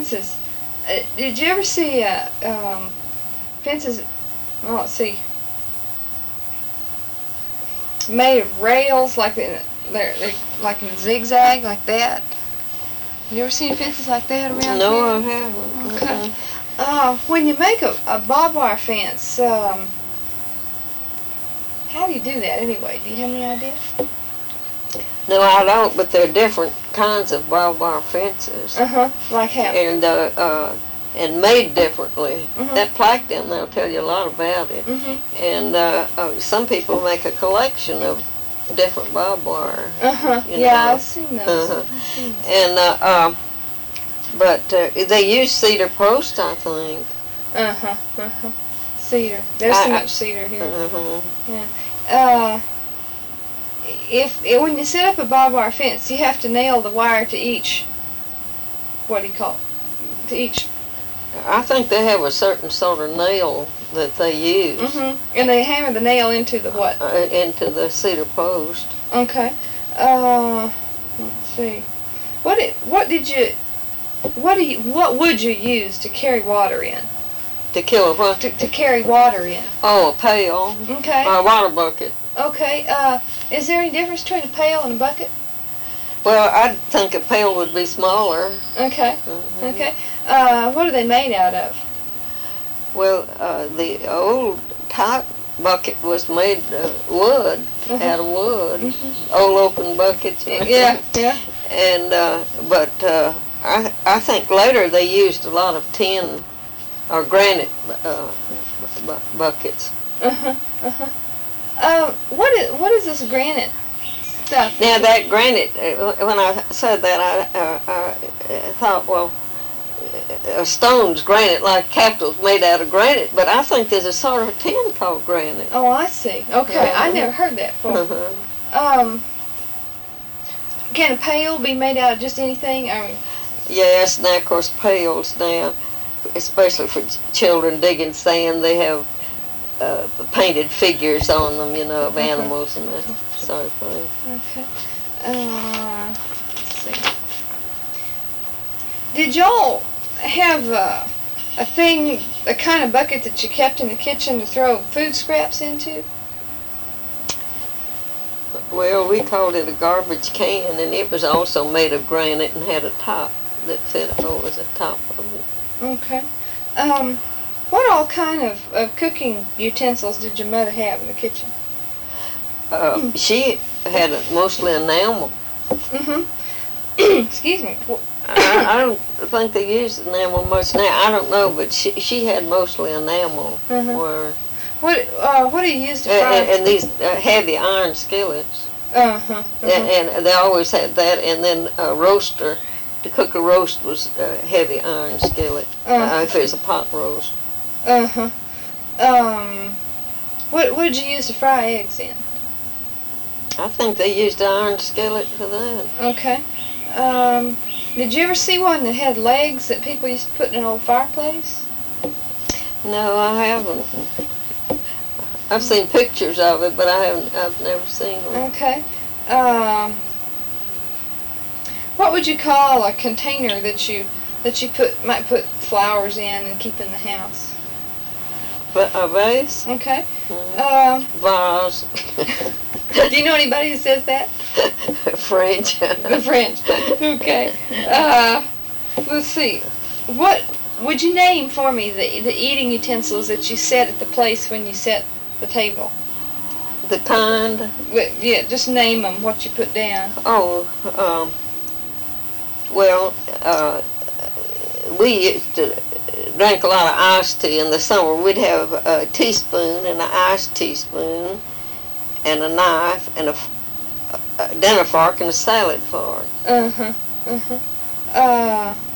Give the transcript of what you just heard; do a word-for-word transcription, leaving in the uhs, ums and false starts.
fences. Uh, did you ever see uh, um, fences? Well, let's see. Made of rails, like in, they're, they're like in zigzag, like that. You ever seen fences like that around No, here? I haven't. Okay. Uh, when you make a, a barbed wire fence, um, how do you do that anyway? Do you have any idea? No, I don't, but there are different kinds of barbed wire fences. Uh huh. Like how? And uh, uh, and made differently. Mhm. That plaque down there will tell you a lot about it. Mhm. And uh, uh, some people make a collection of different barbed wire. Uh huh. You Yeah, know. I've seen those. Uh-huh. I've seen those. And uh, uh, but uh, they use cedar post, I think. Uh huh. Uh huh. Cedar. There's I- so I- much cedar here. Uh-huh. Uh, if, if when you set up a barbed wire fence, you have to nail the wire to each. What do you call it? To each. I think they have a certain sort of nail that they use Mm-hmm. And they hammer the nail into the what? uh, into the cedar post. Okay. Uh, let's see. What did what did you what do you what would you use to carry water in? To kill a what? To, to carry water in. Oh, a pail. Okay. Or a water bucket. Okay. Uh, is there any difference between a pail and a bucket? Well, I think a pail would be smaller. Okay. Mhm. Okay. Uh, what are they made out of? Well, uh, the old type bucket was made of wood, Mhm. out of wood, Mhm. old open buckets. you know. Yeah. Yeah. And uh, but uh, I I think later they used a lot of tin or granite uh, bu- buckets. Uh huh. Uh huh. Uh, what is what is this granite stuff? Now that granite, uh, when I said that, I, uh, I thought, well, a stone's granite, like capitals made out of granite, but I think there's a sort of tin called granite. Oh, I see. Okay, I Uh-huh. never heard that before. Uh-huh. Um, can a pail be made out of just anything? I mean, Yes, now of course pails now, especially for ch- children digging sand, they have uh, painted figures on them, you know, of Okay. animals and that sort of thing. okay. Uh, let's see. Did y'all have uh, a thing, a kind of bucket that you kept in the kitchen to throw food scraps into? Well, we called it a garbage can, and it was also made of granite and had a top that fit over the top of it. Okay. Um, what all kind of, of cooking utensils did your mother have in the kitchen? Uh, she had a, mostly enamel. Mm-hmm. Excuse me. I, I don't think they use enamel much now. I don't know, but she she had mostly enamel. Mhm. Where, What uh, what do you use to fry? and, and these uh, heavy iron skillets. Uh-huh. uh-huh. And, and they always had that, and then a roaster. To cook a roast was a heavy iron skillet, Uh-huh. uh, if it was a pot roast. Uh-huh. Um, what what did you use to fry eggs in? I think they used an iron skillet for that. Okay. Um, did you ever see one that had legs that people used to put in an old fireplace? No, I haven't. I've seen pictures of it, but I haven't. I've never seen one. Okay. Um, what would you call a container that you that you put might put flowers in and keep in the house? But a vase, Okay. mm, Um, vase, do you know anybody who says that? French. The French. Okay. Uh, let's see. What would you name for me the the eating utensils that you set at the place when you set the table? The kind. Wi- Yeah, just name them. What you put down. Oh, um. Well, uh, we used to drink a lot of iced tea in the summer. We'd have a teaspoon and an iced teaspoon, and a knife and a, f- a dinner fork and a salad fork. Uh huh. Uh huh. Uh,